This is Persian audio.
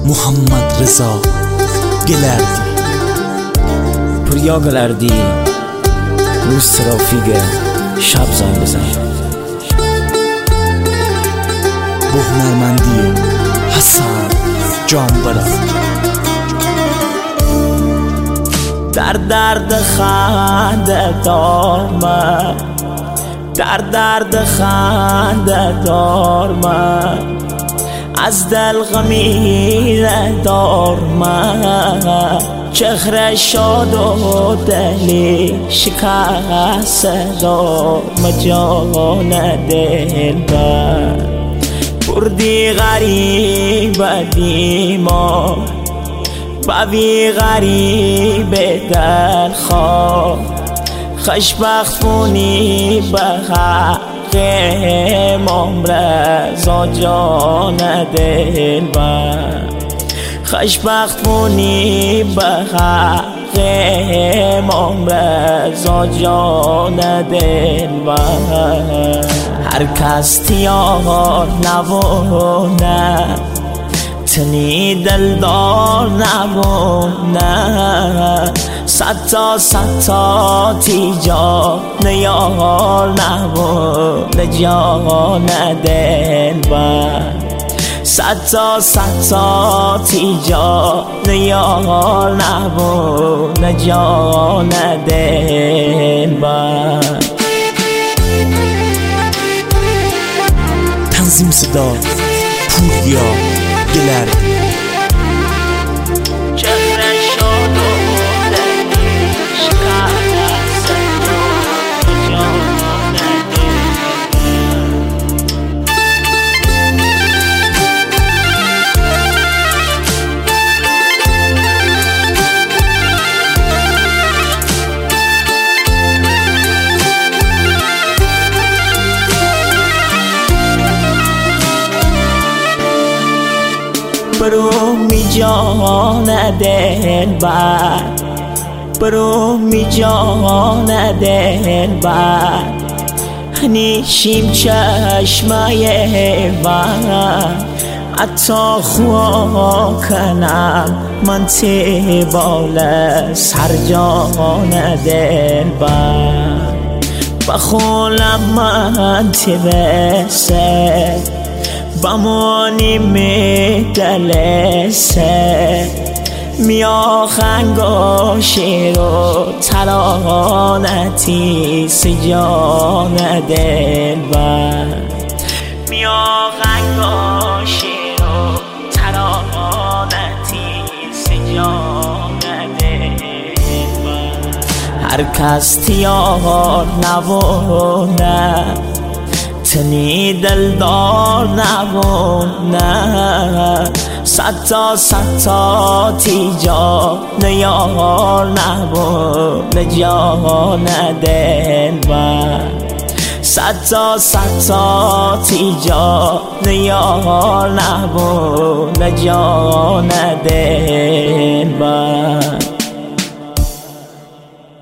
محمد رضا گلردی. پوریا گلردی روز ترافیک شب زنگ بزن. با هنرمندی حسن جانبرا. در درد خنده دار من، در درد خنده دار من، از دل غمیره دار من، چهره شاد و دلی شکسته دار من، جان دل بر بردی غریب دیما بوی غریب دل خواه، خوشبخت بونی به حق امام رضا جان دل بر، خوشبخت بونی به حق امام رضا جان دل بر. هر کس تیار نبونه تنی دلدار نبونه، صد تا تیجا نیار نبونه جان دل بر، صد تا تیجا نیار نبونه جان دل بر. تنظیم صدا پوریا گلردی. برو می جان دل بر، برو می جان دل بر، نیشیم چشمه بر، حتی خوا کنم من تیبال سر جان دل بر، بخولم من تبسه بمانی می دلسه، می آهنگ و شیر و ترانتی سجان دل بر، می آهنگ و شیر و ترانتی سجان دل بر. هر کس تیار نبونه تنی دلدار نبونه، صد تا تیجا نیار نبونه جان دل بر، صد تا تیجا نیار نبونه جان دل بر.